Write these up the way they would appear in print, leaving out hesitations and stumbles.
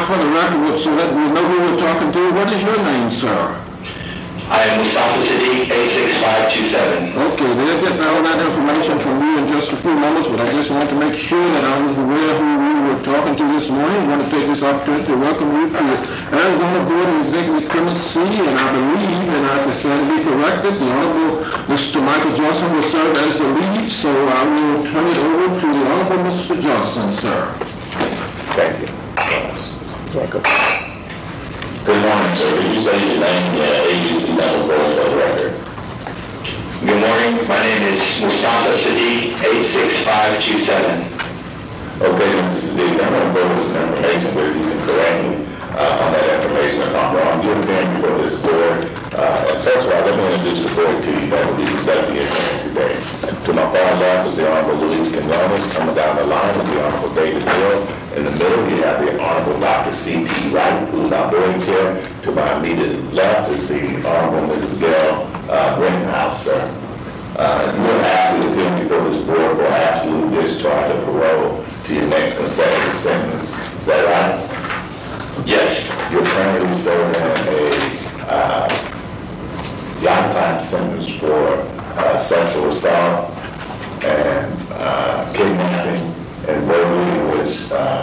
for the record, so that we know who we're talking to, what is your name, sir? I am Mustafa Sadiq, 86527. Okay, they'll get all that information from you in just a few moments, but I just want to make sure that I was aware who we were talking to this morning. I want to take this opportunity to welcome you to the Arizona Board of Executive Committee, and I believe, and I can stand to be corrected, the Honorable Mr. Michael Johnson will serve as the lead, so I will turn it over to the Honorable Mr. Johnson, sir. Thank you. Good morning, sir. Could you say your name and agency number for the record? Good morning. My name is Mustafa Sadiq, 86527. Okay, Mr. Sadiq, I'm going to go with some information where you can correct me on that information if I'm wrong. You're appearing before this board. First of all, let me introduce the board to you that will be conducting your hearing today. To my far left is the Honorable Luis Quinones. Coming down the line is the Honorable David Hill. In the middle, you have the Honorable Dr. C.T. Wright, who's our board chair. To my immediate left is the Honorable Mrs. Gail Greenhouse, sir. You are asked to appear before this board for absolute discharge of parole to your next consecutive sentence. Is that right? Yes. You're currently serving a lifetime sentence for sexual assault and kidnapping and burglary, which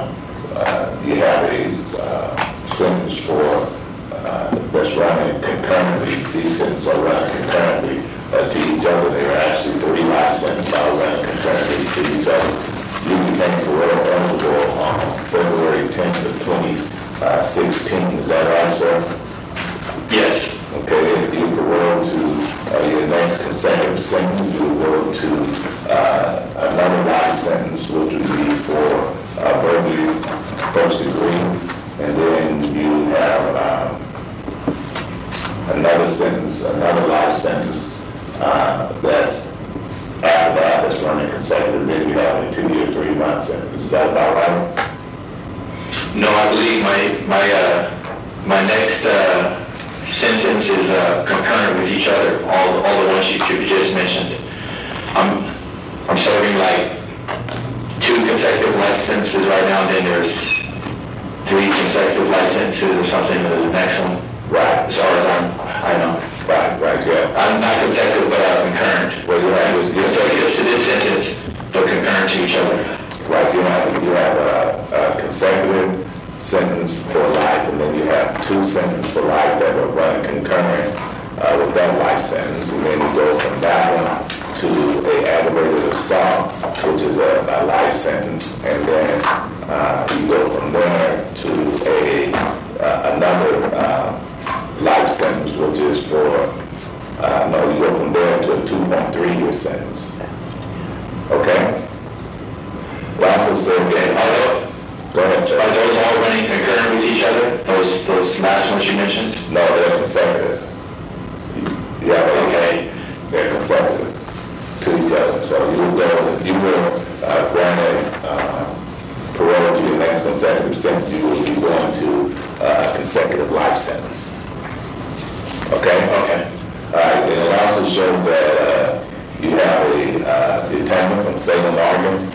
you have a sentence for that's running concurrently. These sentences are running concurrently to each other. They are actually 3 life sentences are running concurrently to each other. You became parole eligible on February 10th of 2016. Is that right, sir? Yes. Okay, if you parole to your next consecutive sentence, you will to another life sentence, which would be for burglary first degree, and then you have another sentence, another life sentence that's after that that's running consecutive. Then you have a 2-year, 3-month sentence. Is that about right? No, I believe my next sentence is concurrent with each other. All the ones you just mentioned. I'm serving like 2 consecutive life sentences right now, and then there's 3 consecutive life sentences or something. The next one. Right. As far as I know. Right, yeah. I'm not consecutive, but concurrent. Well, you have consecutive to this sentence, but concurrent to each other. Right, you have a consecutive sentence for life, and then you have 2 sentences for life that will run concurrent with that life sentence, and then you go from that one to a aggravated assault, which is a life sentence, and then you go from there to another life sentence, which is for you go from there to a 2.3-year sentence. Okay. It also says that. Go ahead, sir. Are those all running concurrent with each other? Those last ones you mentioned? No, they're consecutive. Yeah, okay. They're consecutive to each other. So you will grant a parole to your next consecutive sentence. You will be going to a consecutive life sentence. Okay? Okay. All right. And it also shows that you have a detainment from Salem, Oregon.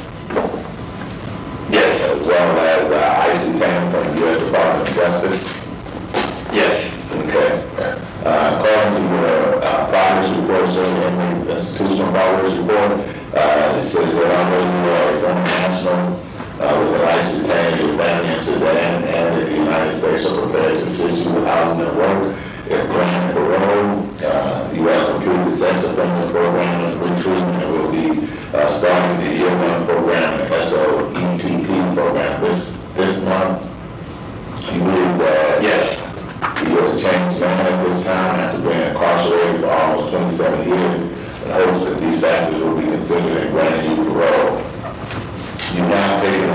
Yes. As well as ICE detainment from the U.S. Department of Justice. Yes. Okay. According to your progress report, sir, in the institutional progress report, it says that although you are a former national with an ICE detainee, your family in Sudan and in the United States are prepared to assist you with housing and work. If granted parole, you have completed the sex offender program and pre-treatment and will be starting the year 1 program and SOETP program this month. You believe that yes. you're a changed man at this time after being incarcerated for almost 27 years in hopes that these factors will be considered in granting you parole. You've now taken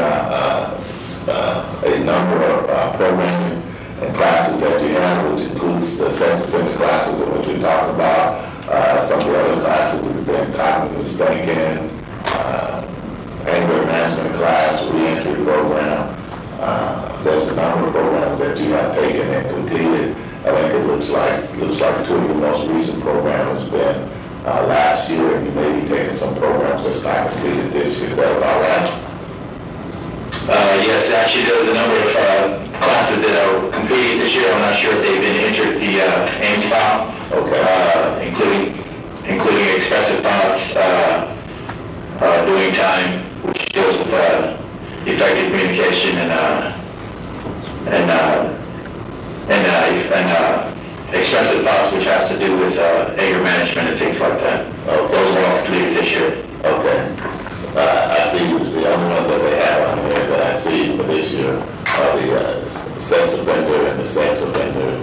a number of programming and classes that you have, which includes the sex offender classes in which we talked about, some of the other classes that have been cognitive thinking, anger management class, reentry program. There's a number of programs that you have taken and completed. I think it looks like 2 of your most recent programs has been last year, and you may be taking some programs that's not completed this year. Is that about right? Yes, actually there was a number of classes this year. I'm not sure if they've been entered the Ames file. Okay. Including expressive thoughts, doing time, which deals with effective communication and expressive thoughts, which has to do with anger management and things like that. Okay. Those were all completed this year. Okay. I see the only ones that they have on here that I see for this year are the sex offender and the sex offender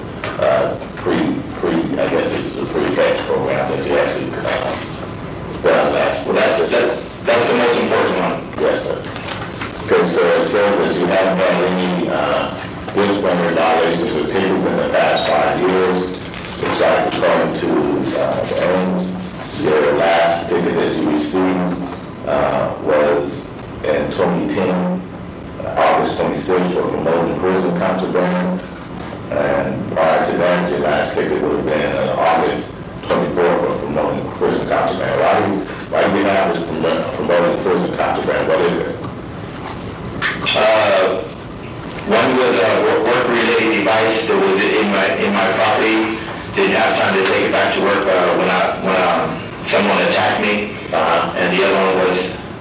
I guess it's the pre-catch program that you actually done last. Well, that's the most important one. Yes, sir. Okay, so it says that you haven't had any disciplinary violations or tickets in the past 5 years. Looks like according to the Ames, your last ticket that you received was in 2010, August 26th for promoting prison contraband. And prior to that, your last ticket would have been August 24th for promoting prison contraband. Why do you have this promoting prison contraband? What is it? One was a work-related device that was in my property. Didn't have time to take it back to work when someone attacked me. And the other one was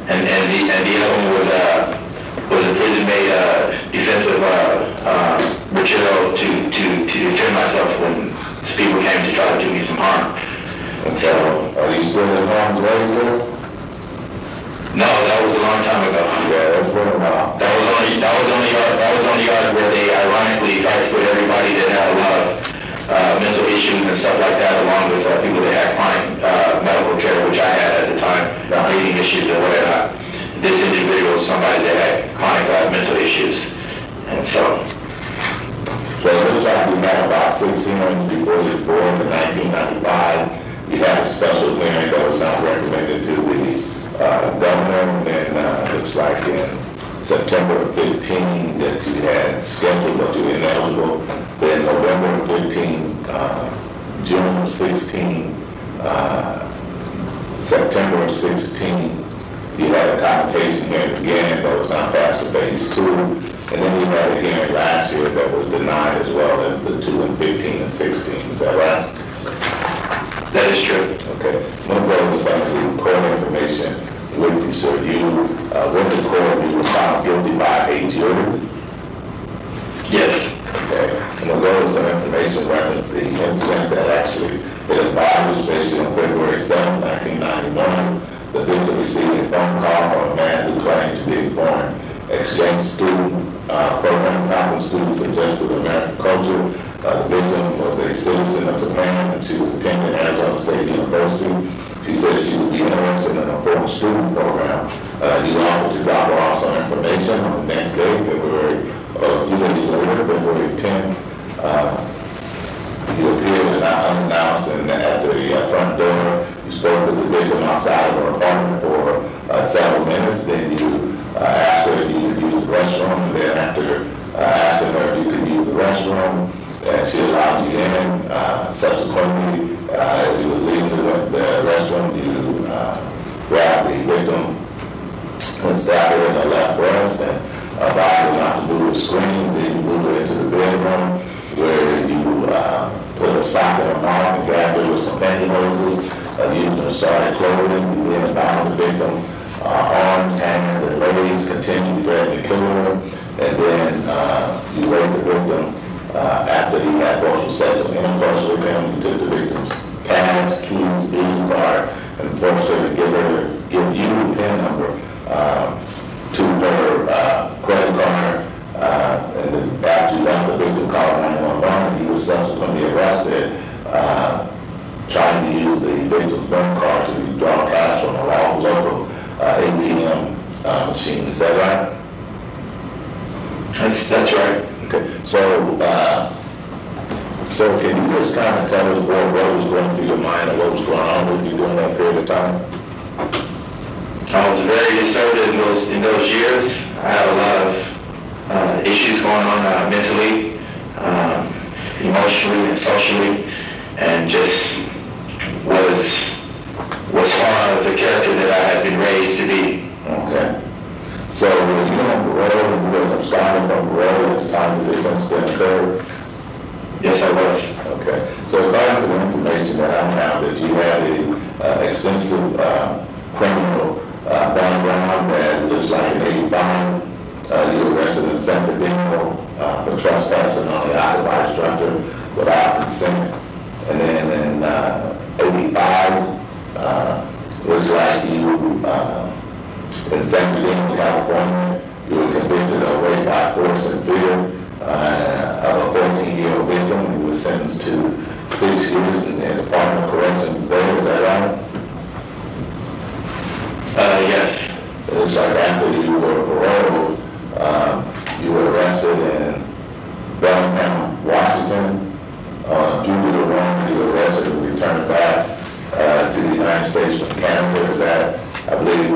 was a prison-made defensive material to defend myself when people came to try to do me some harm. So, are you still in harm's way, sir? No, that was a long time ago. Yeah, that's been a while. That was on the yard where they ironically tried to put everybody that had a lot of mental issues and stuff like that, along with people that had chronic medical care, which I had at the time, breathing issues or whatever. This individual was somebody that had chronic mental issues, and so. So it looks like we had about 6 hearings before this board in 1995. You had a special hearing that was not recommended to the governor, and then looks like in September 15 that you had scheduled, but you were ineligible. Then November 15, June 16, September 16, you had a convocation hearing again that was not passed to phase 2. And then you had a hearing last year that was denied as well as the 2 and 15 and 16. Is that right? That is true. Okay. I'm going to go over some of the court information with you, sir. You, with the court, you were found guilty by a jury? Yes. Okay. I'm going to go over some information referencing the incident that actually hit a body, especially on February 7, 1991. The victim received a phone call from a man who claimed to be a foreign exchange student, program helping students adjust to American culture. The victim was a citizen of Japan, and she was attending Arizona State University. She said she would be interested in a foreign student program. You offered to drop her off some information on the next day, a few days later, February 10th. You appeared unannounced and at the front door. You spoke with the victim outside of her apartment for several minutes. Then you asked her if you could use the restroom. And then after asking her if you could use the restroom, and she allowed you in. Subsequently, as you were leaving the restroom, you grabbed the victim and stabbed her in the left breast and advised her not to move the screen. Then you moved her into the bedroom where you put a sock in her mouth and grabbed her with some pantyhoses, using her sorry clothing. You then bound the victim arms, hands, and legs, continued threatening to kill her, and then you raped the victim. After he had partial sexual intercourse with him, you took the victim's cash, keys, Visa card, and forced her to give you the PIN number to her credit card. And then after you left, the victim called 911. He was subsequently arrested, trying to use the victim's bank card to withdraw cash from a local ATM machine. Is that right? That's right. Okay. So can you just kind of tell us what was going through your mind and what was going on with you during that period of time? I was very disturbed in those years. I had a lot of issues going on mentally, emotionally, and socially, and just was far out of the character that I had been raised to be. Okay. So were you on parole and you were absconding from parole at the time that this incident occurred? Yes, I was. Okay. So according to the information that I have, that you have a extensive criminal background that looks like an 85. You were arrested in San Bernardino for trespassing on the occupied structure without consent. And then in 85, looks like you in San Bernardino, California, you were convicted of rape by force and fear of a 14-year-old victim, and you were sentenced to 6 years in the Department of Corrections there. Is that right? Yes. It looks like after you were paroled, you were arrested in Bellingham, Washington, on fugitive warrant. You were arrested and returned back to the United States from Canada. Is that, I believe,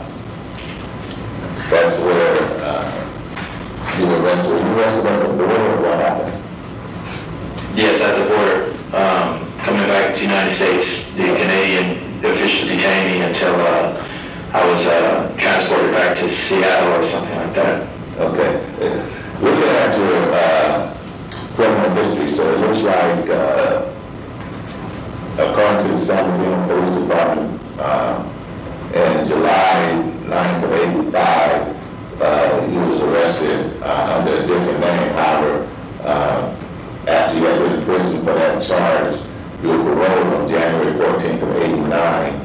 that's where you were arrested. Were you arrested at the border, or what happened? Yes, at the border. Coming back to the United States, the Canadian officials detained me until I was transported back to Seattle or something like that. Okay. Looking at your criminal history, so it looks like, according to the San Bernardino Police Department, in July 9th of 85, he was arrested under a different name. However, after you had been in prison for that charge, you were paroled on January 14th of 89.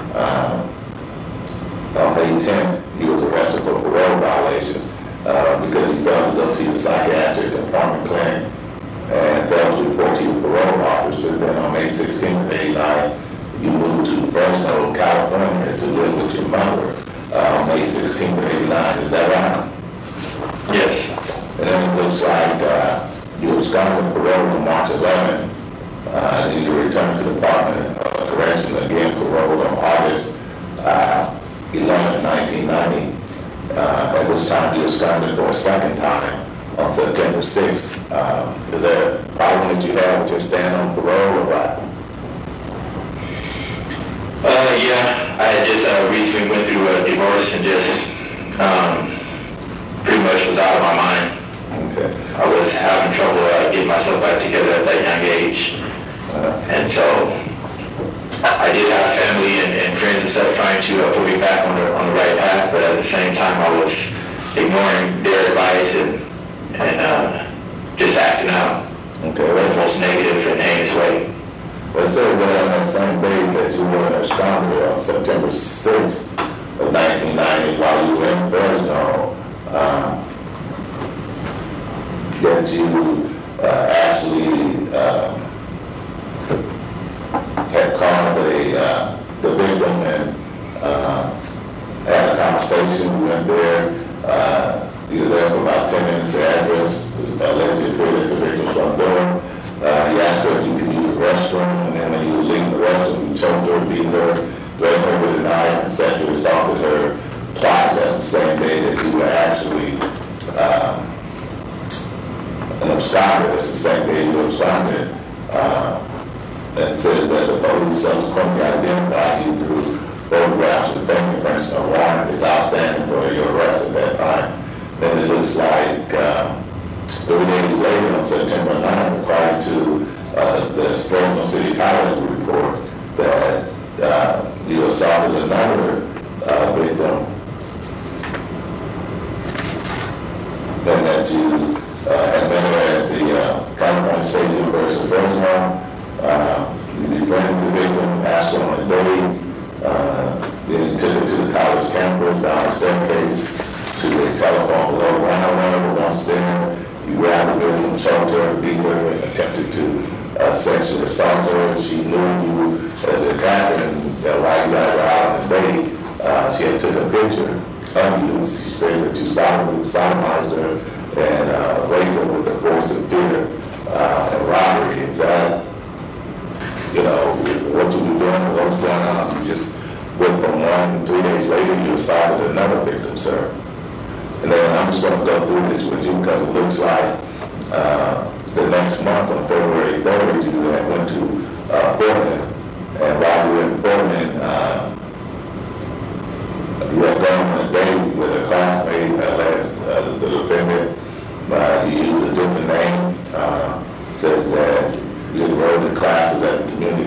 On May 10th, he was arrested for parole violation because he failed to go to your psychiatric apartment clinic and failed to report to your parole officer. Then on May 16th of 89, you moved to Fresno, California to live with your mother on May 16th of 89. Is that right? Yes. And then it looks like you absconded parole on March 11th. And you returned to the Department of Correction, again paroled on August 11th, 1990. At which time you absconded for a second time on September 6th. Is there a problem that you have with just staying on parole or what? Yeah, I just recently went through a divorce and just pretty much was out of my mind. Okay. I was having trouble getting myself back together at that young age. And so I did have family and friends and stuff trying to put me back on the right path, but at the same time I was ignoring their advice and just acting out Okay. in the most negative and heinous way. Well, it says that on that same day that you were absconded on September 6th of 1990 while you were in Fresno, that you actually had called the victim and had a conversation. You went there. You were there for about 10 minutes. The address allegedly appeared at the victim's front door. You asked her if you could use the restroom, and then when you were leaving the restroom, you choked her, beat her, threatened her with a knife, and sexually assaulted her twice. That's the same day that you were actually an absconded. That's the same day you were absconded. It says that the police subsequently identified you through photographs and fingerprints, and a warrant is outstanding for your arrest at that time. Then it looks like 3 days later, on September 9th, according to the Fresno City College report, that you assaulted another victim, and that you had met her at the California State University of Fresno. You befriended the victim, asked her on a date, then you took her to the college campus, down the staircase to the telephone below ground level. Once there, you grabbed the victim, choked her, beat her, and attempted to sexually assault her. She knew you as an attacker, and while you guys were out on the date, she had took a picture of you. She says that you sodomized her and raped her with the force of fear and robbery. Is that, what you were doing, what was going on? You just went from one, 3 days later, you assaulted another victim, sir. And then I'm just going to go through this with you because it looks like the next month, on February 3rd, you went to Portland. And while you were in Portland, you had gone on a date with a classmate, the defendant. You used a different name. Says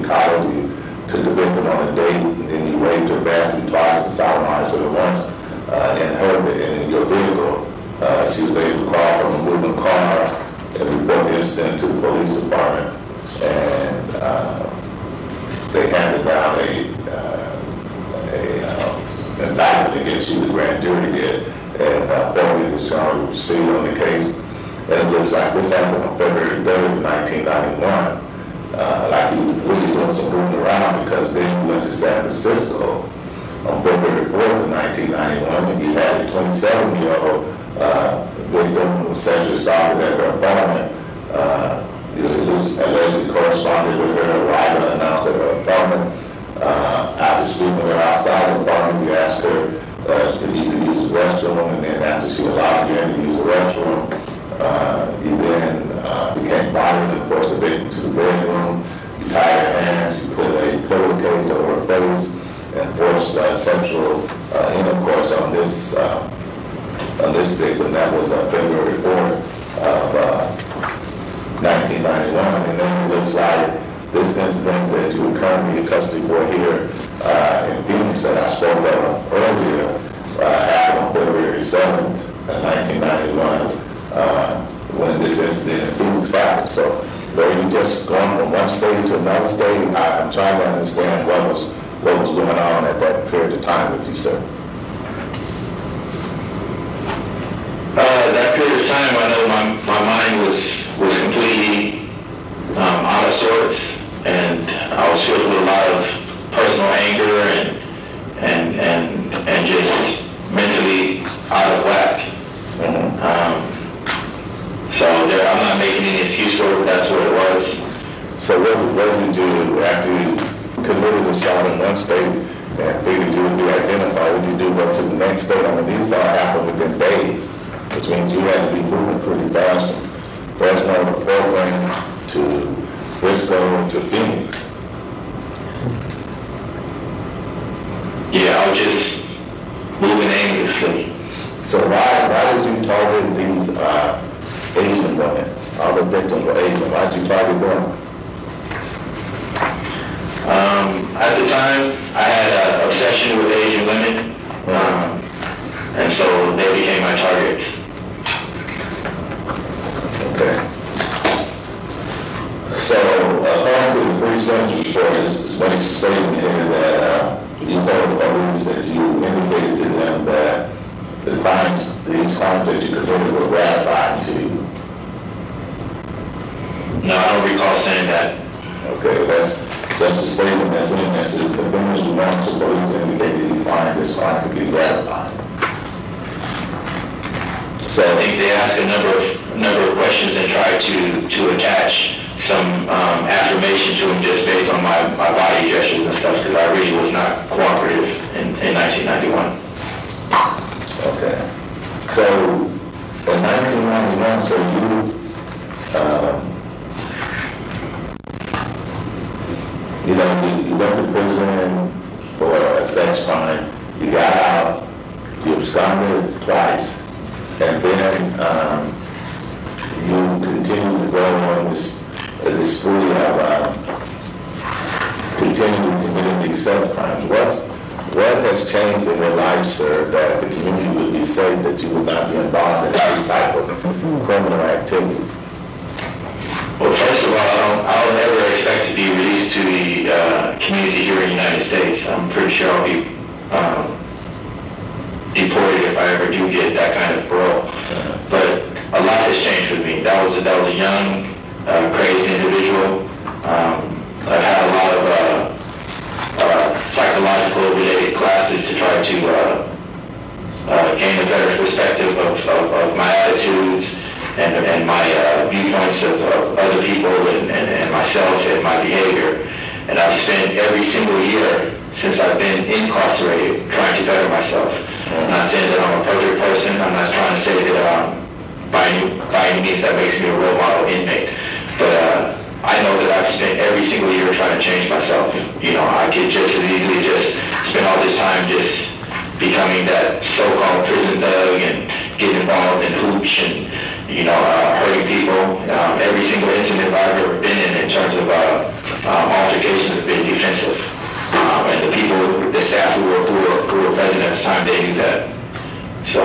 college, you took the victim on a date, and then you raped her badly twice and sodomized her once in your vehicle. She was able to crawl from a moving car and report the incident to the police department, and they handed down an indictment against you, the grand jury did, and formally was proceed on the case. And it looks like this happened on February 3rd, 1991. Like he was really doing some moving around, because then he went to San Francisco on February 4th of 1991, and you had a 27-year-old victim who was sexually assaulted at her apartment. It was allegedly corresponded with her arrival announced at her apartment. After speaking with her outside the apartment, you asked her if you could use the restroom, and then after she allowed you in to use the restroom, you then became violent and forced the victim to the bedroom. You tied her hands, you put a pillowcase over her face, and forced sexual intercourse on this victim. That was February 4th of 1991. And then it looks like this incident that you were currently in custody for here in Phoenix that I spoke of earlier happened on February 7th, 1991, when this incident in Phoenix happened. So were you just going from one state to another state? I'm trying to understand what was going on at that period of time with you, sir. That period of time, I know my mind was completely out of sorts, and I was filled with a lot of personal anger and just mentally out of whack. So I'm not making any excuse for it, but that's what it was. So what did you do after you committed assault in one state and figured you would be identified? What did you do? Go to the next state? I mean, these all happened within days, which means you had to be moving pretty fast from Fresno to Portland to Frisco to Phoenix. Yeah, I was just moving aimlessly. So why did you target these Asian women? All the victims were Asian. Why did you target them? At the time, I had an obsession with Asian women, and so they became my targets. Okay. So, according to the pre-sentence report, it's makes a statement here that you told the police that you indicated to them that these crimes that you committed were gratifying to you. No, I don't recall saying that. Okay, that's just a statement that's in that says the defendant's remarks to police indicated he find this crime to be gratifying. So I think they asked a number of questions and tried to attach some affirmation to him just based on my body gestures and stuff, because I really was not cooperative in 1991. okay. So in 1991, so you went to prison for a sex crime. You got out. You absconded twice. And then you continue to go on this spree of continuing to commit these sex crimes. What has changed in your life, sir, that the community would be safe, that you would not be involved in this type of criminal activity? Well, first of all, I don't ever expect to be released to the community here in the United States. I'm pretty sure I'll be deported if I ever do get that kind of parole. But a lot has changed with me. That was a young, crazy individual. I've had a lot of psychological related classes to try to gain a better perspective of my attitudes and my viewpoints of other people and myself and my behavior. And I've spent every single year since I've been incarcerated trying to better myself. I'm not saying that I'm a perfect person. I'm not trying to say that by any means that makes me a role model inmate. But I know that I've spent every single year trying to change myself. You know, I could just as easily just spend all this time just becoming that so-called prison thug and get involved in hooch and, hurting people. Every single incident I've ever been in terms of altercations have been defensive. And the staff who were present at the time, they knew that. So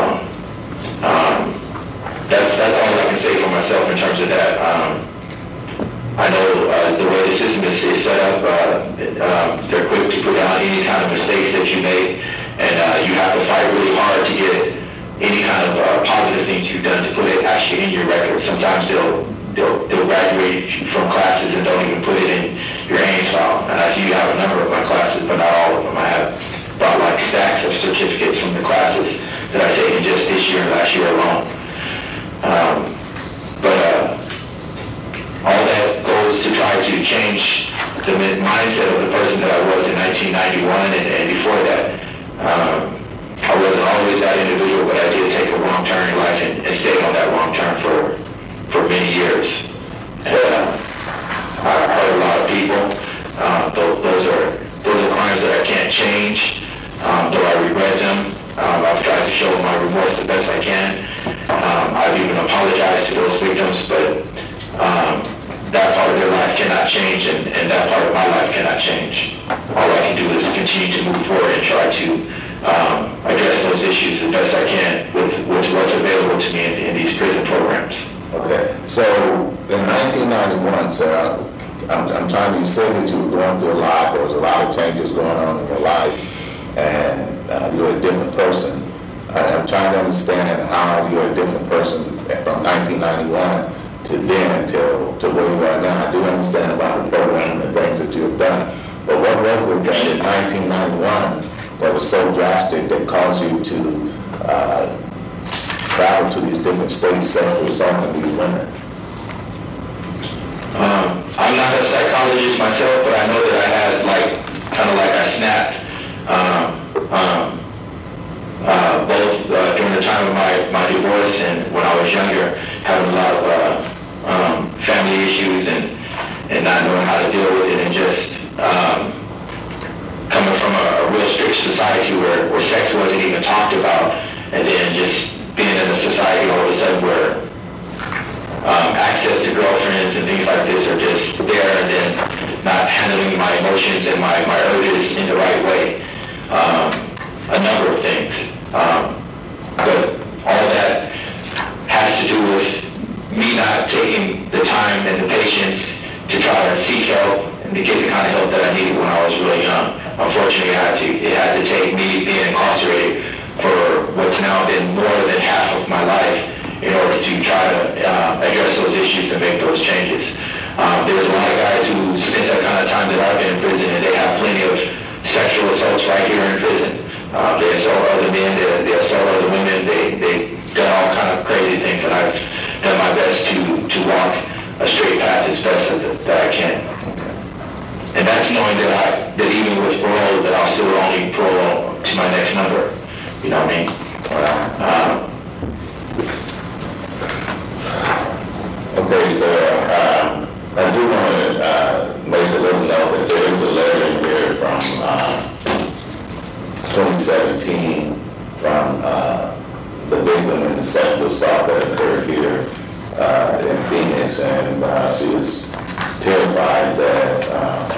that's all I can say for myself in terms of that. I know the way the system is set up, they're quick to put down any kind of mistakes that you make, and you have to fight really hard to get any kind of positive things you've done to put it actually in your record. Sometimes they'll graduate you from classes and don't even put it in your Ames file. And I see you have a number of my classes, but not all of them. I have brought like stacks of certificates from the classes that I've taken just this year and last year alone. All that goes to try to change the mindset of the person that I was in 1991 and before that. I wasn't always that individual, but I did take a wrong turn in life and stayed on that wrong turn for many years. And I hurt a lot of people. Those are crimes that I can't change, though I regret them. I've tried to show my remorse the best I can. I've even apologized to those victims, but that part of their life cannot change, and that part of my life cannot change. All I can do is continue to move forward and try to address those issues the best I can with what's available to me in these prison programs. Okay, so in 1991, sir, I'm trying to, you say that you were going through a lot, there was a lot of changes going on in your life, and you're a different person. I'm trying to understand how you're a different person from 1991 to then to where you are now. I do understand about the program and the things that you have done, but what was it that in 1991 that was so drastic that caused you to travel to these different states, sexually assaulting these women? I'm not a psychologist myself, but I know that I had I snapped both during the time of my divorce and when I was younger, having a lot of family issues and not knowing how to deal with it, and just coming from a real strict society where sex wasn't even talked about, and then just being in a society all of a sudden where access to girlfriends and things like this are just there, and then not handling my emotions and my urges in the right way. A number of things. But all that has to do with me not taking the time and the patience to try to seek help and to get the kind of help that I needed when I was really young. Unfortunately, it had to take me being incarcerated for what's now been more than half of my life in order to try to address those issues and make those changes. There's a lot of guys who spent that kind of time that I've been in prison, and they have plenty of sexual assaults right here in prison. They assault other men, they assault other women, they've done all kind of crazy things, and I've done my best to walk a straight path as best that I can. And that's knowing that even with parole, that I'll still only parole to my next number. You know what I mean? Okay, so I do want to make a little note that there is a letter in here from 2017 from the victim in the sexual assault that occurred here in Phoenix, and she was terrified that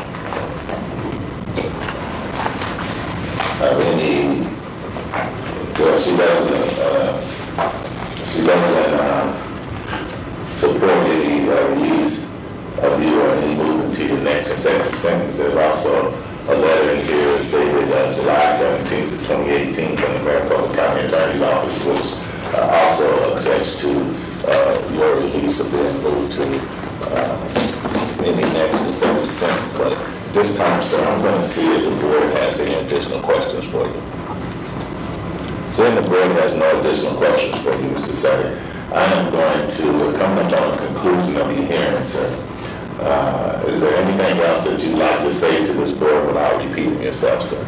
she doesn't support any release of you or any movement to your next consecutive sentence. There's also a letter in here dated July 17th of 2018 from the Maricopa County Attorney's Office, which also attached to your release of being moved to any next consecutive sentence. But this time, sir, I'm going to see if the board has any additional questions for you. Seeing the board has no additional questions for you, Mr. Sutter, I am going to come up on the conclusion of your hearing, sir. Is there anything else that you'd like to say to this board without repeating yourself, sir?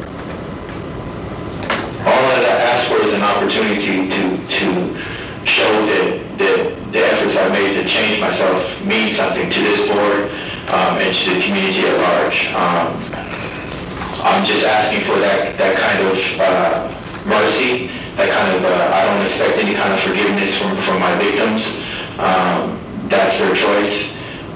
All that I ask for is an opportunity to show that the efforts I've made to change myself mean something to this board and to the community at large. I'm just asking for that kind of mercy, that kind of, I don't expect any kind of forgiveness from my victims. That's their choice.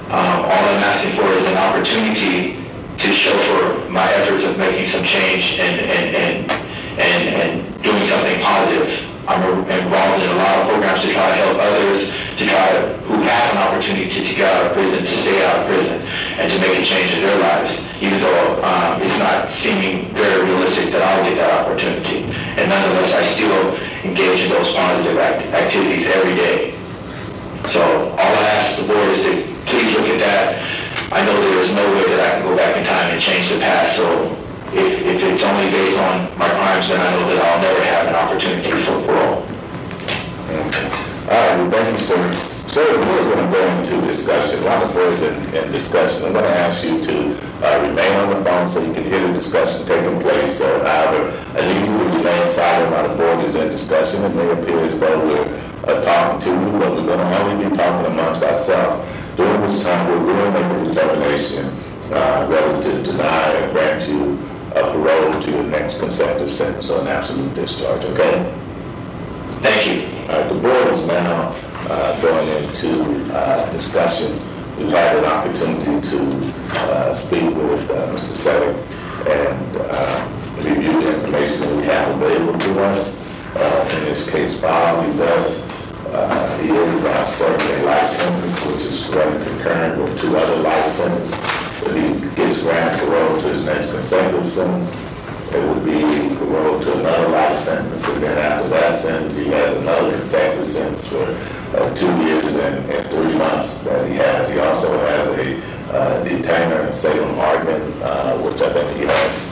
All I'm asking for is an opportunity to show for my efforts of making some change and doing something positive. I'm involved in a lot of programs to try to help others, who have an opportunity to get out of prison, to stay out of prison, and to make a change in their lives, even though it's not seeming very realistic that I'll get that opportunity. And nonetheless, I still engage in those positive activities every day. So all I ask the board is to please look at that. I know there is no way that I can go back in time and change the past, so if it's only based on my crimes, then I know that I'll never have an opportunity for parole. All right, well, thank you, sir. So the board is going to go into discussion. While the board is in discussion, I'm going to ask you to remain on the phone so you can hear the discussion taking place. So, however, I need you to remain silent while the board is in discussion. It may appear as though we're talking to you, but we're going to only be talking amongst ourselves. During this time, we're going to make a determination whether to deny or grant you a parole to your next consecutive sentence or an absolute discharge, okay? Thank you. All right, the board is now going into discussion. We've had an opportunity to speak with Mr. Selleck and review the information that we have available to us. In this case file, he is serving a life sentence, which is running concurrent with 2 other life sentences. If he gets granted parole to his next consecutive sentence, it would be parole to another life sentence, and then after that sentence, he has another consecutive sentence for 2 years and 3 months that he has. He also has a detainer in Salem, Oregon, which I think he has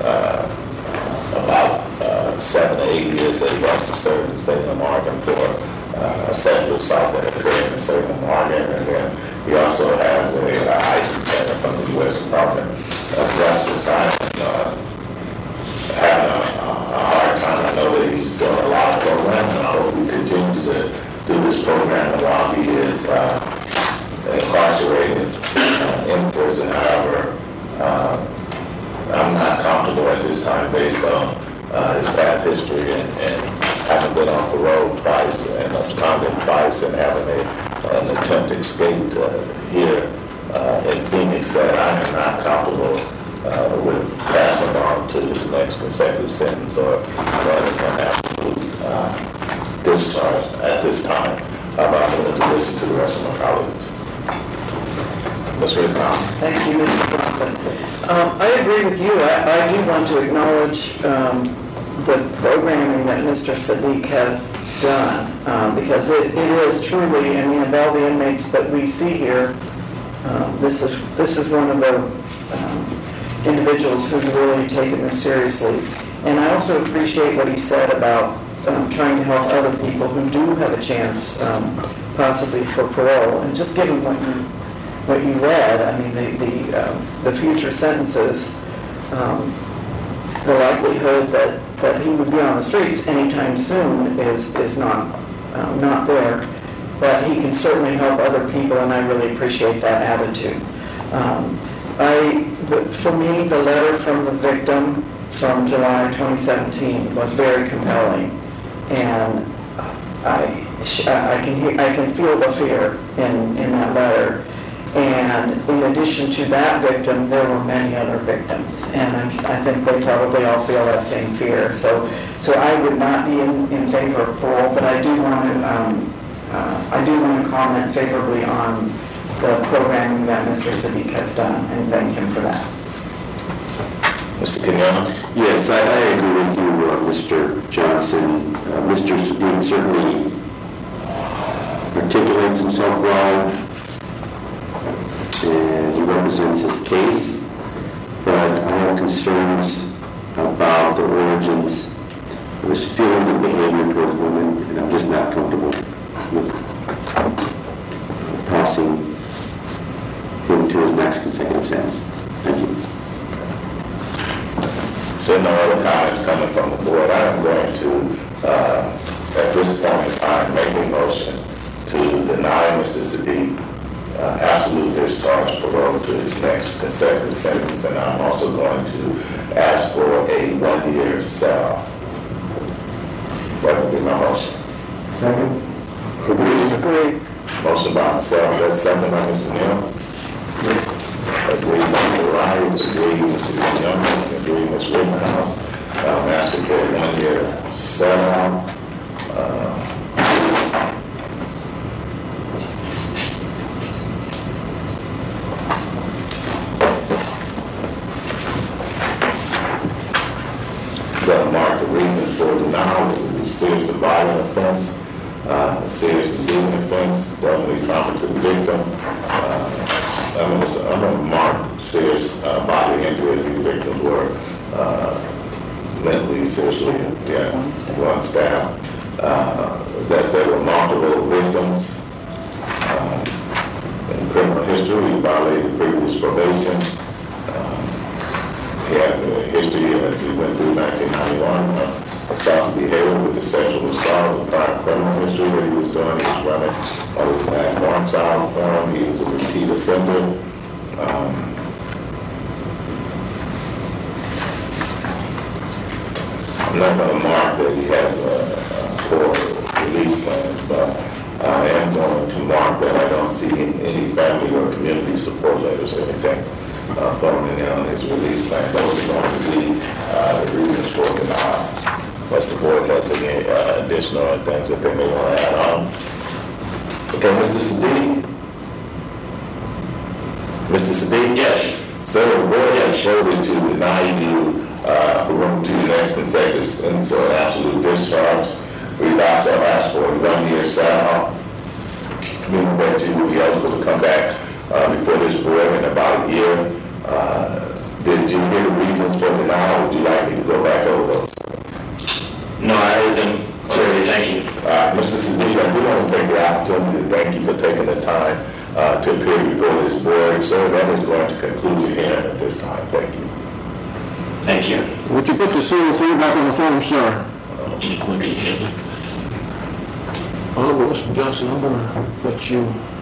about 7 or 8 years that he has to serve in Salem, Oregon for sexual assault that occurred in Salem, Oregon, and then he also has a ICE detainer from the U.S. Department of Justice. Having a hard time. I know that he's doing a lot of programs, and I hope he continues to do this program while he is incarcerated in prison. However, I'm not comfortable at this time based on his past history and having been on parole twice and absconded twice and having an attempt to escape here in Phoenix, that I am not comfortable with passing on to his next consecutive sentence or running an absolute discharge at this time. I'm willing to listen to the rest of my colleagues. Ms. Rittenhouse. Thank you, Mr. Johnson. I agree with you. I do want to acknowledge the programming that Mr. Sadiq has done because it is truly, I mean, of all the inmates that we see here, this is one of the individuals who's really taken this seriously. And I also appreciate what he said about trying to help other people who do have a chance possibly for parole. And just given what you read, I mean, the future sentences, the likelihood that he would be on the streets anytime soon is not there. But he can certainly help other people, and I really appreciate that attitude. For me, the letter from the victim from July 2017 was very compelling, and I can feel the fear in that letter. And in addition to that victim, there were many other victims, and I think they probably all feel that same fear. So I would not be in favor of parole, but I do want to comment favorably on the programming that Mr. Sadiq has done, and thank him for that. Mr. Quinones? Yes, I agree with you, Mr. Johnson. Mr. Sadiq certainly articulates himself well, and he represents his case, but I have concerns about the origins of his feelings and behavior towards women, and I'm just not comfortable with passing him to his next consecutive sentence. Thank you. So no other comments coming from the board. I am going to, at this point in time, make a motion to deny Mr. Sadiq absolute discharge parole to his next consecutive sentence, and I'm also going to ask for a 1-year set-off. That would be my motion. Agree. Motion motion by myself, that's second by Mr. Neal. Agree, Mr. Wright, agree, Mr. Young, agree, Ms. Rittenhouse. I'm asking for a 1 year set off. That mark the reasons for denial is a serious and violent offense, a serious and deadly offense, definitely trauma to the victim. I'm going to mark serious bodily injury as these victims were mentally, seriously, one staff. That there were multiple victims in criminal history. He violated previous probation. He has a history as he went through 1991, assault behavior with the sexual assault, the prior criminal history that he was doing. He was running all his last warrant child for him. He was a repeat offender. I'm not going to mark that he has a poor release plan, but I am going to mark that I don't see any family or community support letters or anything forming in on his release plan. Those are going to be the reasons for denial. Unless the board has any additional things that they may want to add on. Okay, Mr. Sadiq? Mr. Sadiq? Yes. So the board has voted to deny you room to the next consecutive, and so an absolute discharge. We've also asked for a 1 year set-off, meaning that you will be eligible to come back before this board in about a year. Did you hear the reasons for denial? Would you like me to go back over those? No, I heard them clearly. Thank you. Mr. Sadiq, I do want to take the opportunity to thank you for taking the time to appear before this board. So that is going to conclude your hearing at this time. Thank you. Thank you. Would you put the seal 3 back on the form, sir? Honorable Mr. Johnson, I'm going to let you